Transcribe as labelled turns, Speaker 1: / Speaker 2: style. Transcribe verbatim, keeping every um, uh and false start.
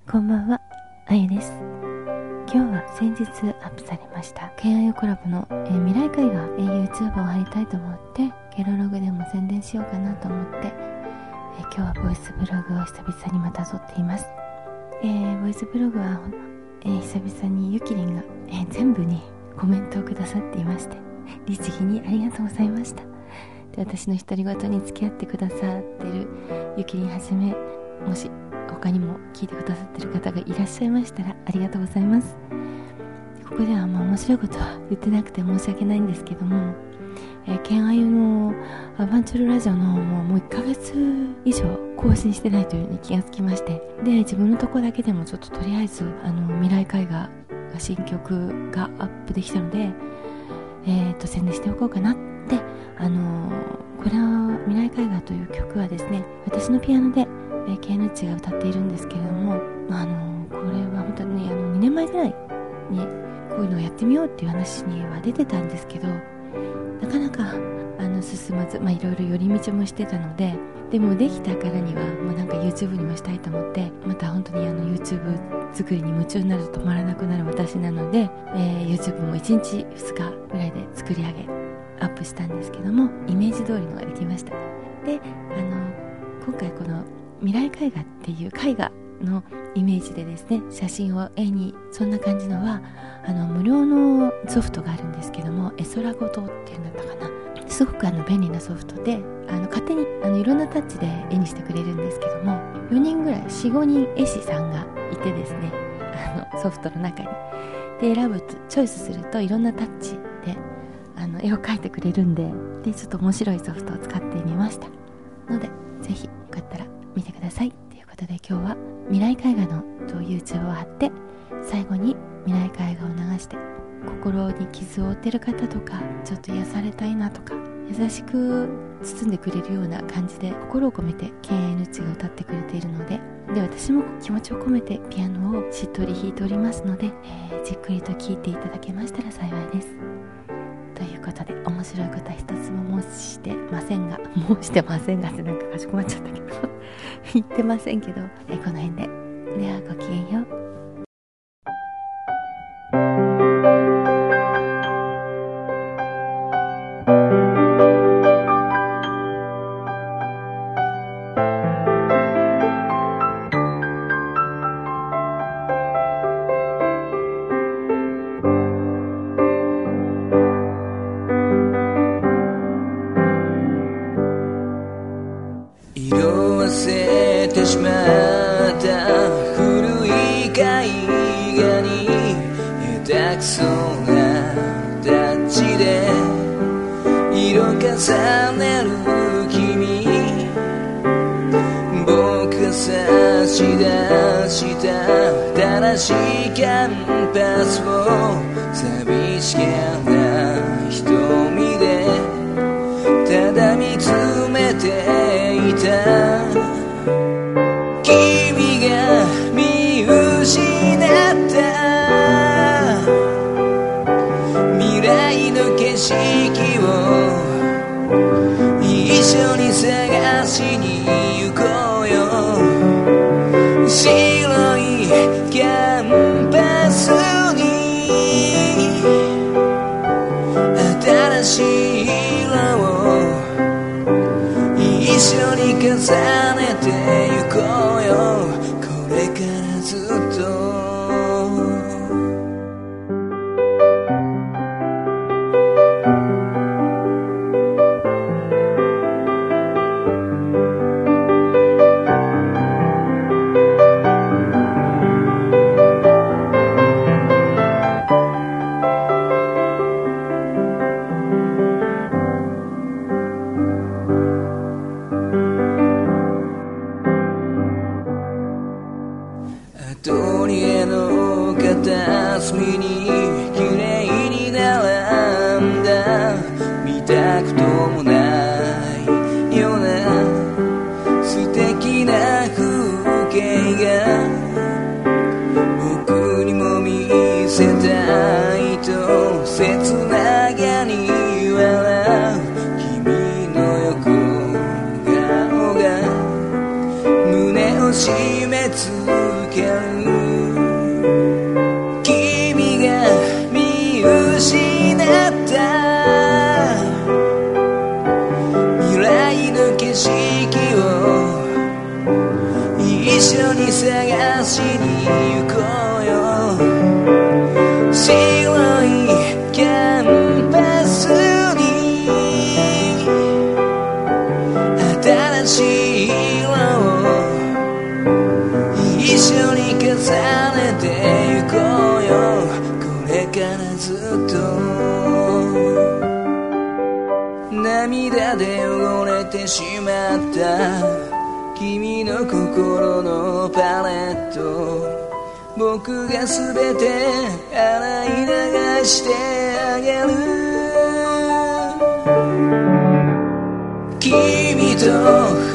Speaker 1: こんばんは、あゆです。今日は先日アップされましたケンアユコラボの、えー、未来絵画、えー、YouTube を貼りたいと思ってゲロログでも宣伝しようかなと思って、えー、今日はボイスブログを久々にまた撮っています。えー、ボイスブログは、えー、久々にゆきりんが、えー、全部にコメントをくださっていまして、律儀にありがとうございました。で、私の独り言に付き合ってくださってるゆきりんはじめ、もし他にも聞いてくださってる方がいらっしゃいましたらありがとうございます。ここではあんま面白いことは言ってなくて申し訳ないんですけども、えー、ケンアユのアバンチュールラジオのもう、もういっかげつ以上更新してないというのに気がつきまして、で自分のとこだけでもちょっととりあえずあの未来絵画が新曲がアップできたので、えー、と宣伝しておこうかなって。あのー、これは未来絵画という曲はですね、私のピアノでえー、ケイヌッチが歌っているんですけれども、あのー、これは本当に、ね、あのにねんまえぐらいにこういうのをやってみようっていう話には出てたんですけど、なかなかあの進まず、まあいろいろ寄り道もしてたので、でもできたからにはもうなんか YouTube にもしたいと思って、また本当にあの YouTube 作りに夢中になると止まらなくなる私なので、えー、YouTube もいちにちふつかぐらいで作り上げアップしたんですけども、イメージ通りのができました。で、あの今回この未来絵画っていう絵画のイメージでですね、写真を絵にそんな感じのはあの無料のソフトがあるんですけども、絵空ごとっていうんだったかな、すごくあの便利なソフトで、あの勝手にあのいろんなタッチで絵にしてくれるんですけども、よにんぐらい よん、ごにん絵師さんがいてですね、あのソフトの中にで選ぶと、チョイスするといろんなタッチであの絵を描いてくれるんで、でちょっと面白いソフトを使ってみましたので、ぜひよかったら見てくださいということで、今日は未来絵画の YouTube を貼って、最後に未来絵画を流して、心に傷を負ってる方とか、ちょっと癒されたいなとか、優しく包んでくれるような感じで心を込めてケンアユヌッチが歌ってくれているので、で私も気持ちを込めてピアノをしっとり弾いておりますので、えー、じっくりと聴いていただけましたら幸いです。ということで、面白いことは一つも申してませんが、申してませんがってなんかかしこまっちゃったけど言ってませんけど、えこの辺で。ではごきげんよう。
Speaker 2: 色あせてしまった古い絵画に下手くそなタッチで色重ねる君、僕が差し出した正しいキャンパスを寂しげな瞳でただ見つめていた。君が見失った未来の景色を一緒に探しに行こうよ。白いキャンパスに新しい色を一緒に重ねてゆこうよ、これからずっと。アトリエの片隅に綺麗に並んだ見たこともないような素敵な風景が僕にも見せたいと切なげに笑う君の横顔が胸を締め付ける探しに行こうよ。白いキャンパスに新しい色を一緒に重ねてゆこうよ。これからずっと涙で汚れてしまった君の心のパレット、僕がすべて洗い流してあげる。君と